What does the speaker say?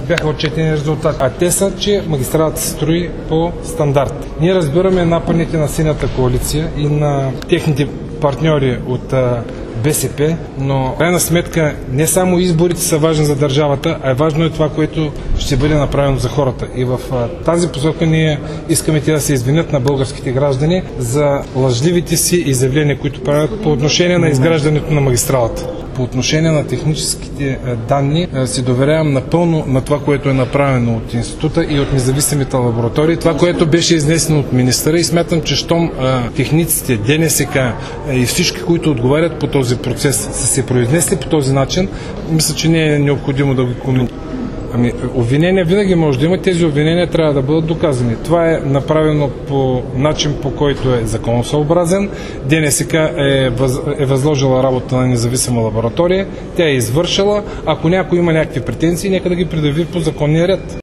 Бяха отчетени резултати, а те са, че магистралата се строи по стандарт. Ние разбираме нападните на Синята коалиция и на техните партньори от БСП, но в крайна сметка не само изборите са важни за държавата, а е важно и това, което ще бъде направено за хората. И в тази посока ние искаме те да се извинят на българските граждани за лъжливите си изявления, които правят по отношение на изграждането на магистралата. По отношение на техническите данни се доверявам напълно на това, което е направено от института и от независимите лаборатории. Това, което беше изнесено от министъра, и смятам, че щом техниците, ДНСК и всички, които отговарят по този процес, са се произнесли по този начин, мисля, че не е необходимо да го коментираме. Обвинения винаги може да има, тези обвинения трябва да бъдат доказани. Това е направено по начин, по който е законосъобразен. ДНСК е възложила работа на независима лаборатория, тя е извършила. Ако някой има някакви претенции, нека да ги предяви по законния ред.